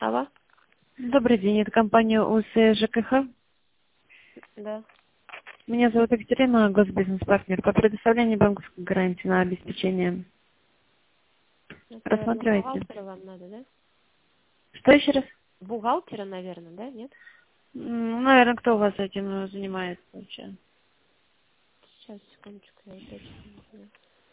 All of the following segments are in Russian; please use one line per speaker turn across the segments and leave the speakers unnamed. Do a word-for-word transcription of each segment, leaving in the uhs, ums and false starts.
Алло?
Добрый день, это компания УС ЖКХ.
Да.
Меня зовут Екатерина, госбизнес-партнер по предоставлению банковской гарантии на обеспечение.
Это, наверное,
Рассматривайте.
бухгалтера вам надо, да?
Что еще раз?
Бухгалтера, наверное, да? Нет?
Ну, наверное, кто у вас этим занимается вообще?
Сейчас, секундочку, я уточню. Да.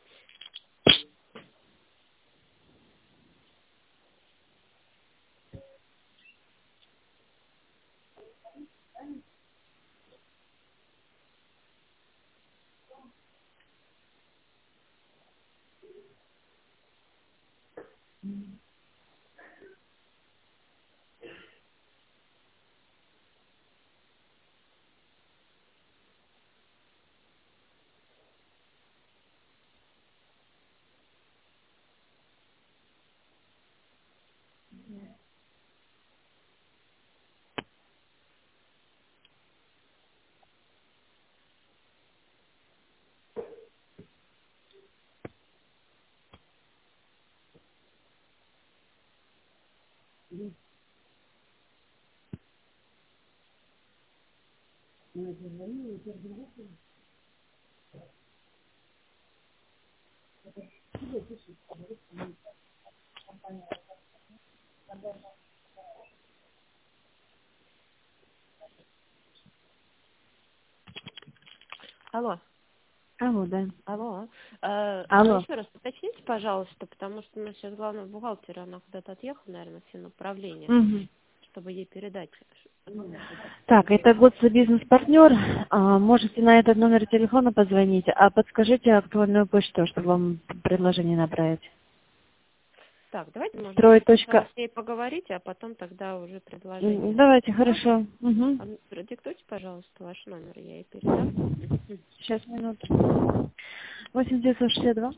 Алло.
Алло, да.
Алло. Э, ну,
Алло.
еще раз уточните, пожалуйста, потому что у нас сейчас главная бухгалтера, она куда-то отъехала, наверное, в финуправление,
Мгм.
чтобы ей передать.
Так, это год бизнес-партнер. А, можете на этот номер телефона позвонить, а подскажите актуальную почту, чтобы вам предложение направить.
Так, давайте, может быть,
Строй.
сначала
точка-
с ней поговорите, а потом тогда уже
М,
предложение.
Давайте,
Да?
хорошо. Угу.
А ну, продиктуйте, пожалуйста, ваш номер, я ей передам.
Сейчас, минуту. восемь девятьсот шестьдесят два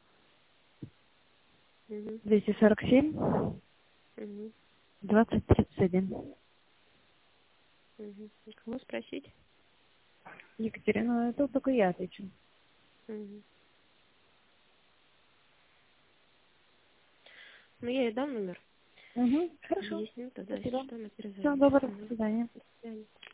Мгм.
двести сорок семь
Мгм.
двадцать тридцать один.
Мгм. Кого спросить?
Екатерина, это только я отвечу.
Мгм. Ну, я ей дам номер.
Угу. Хорошо.
Объясню тогда, если
Спасибо.
что, она
Всего
перезвонит.
доброго. До
Мгм.
свидания.
До свидания.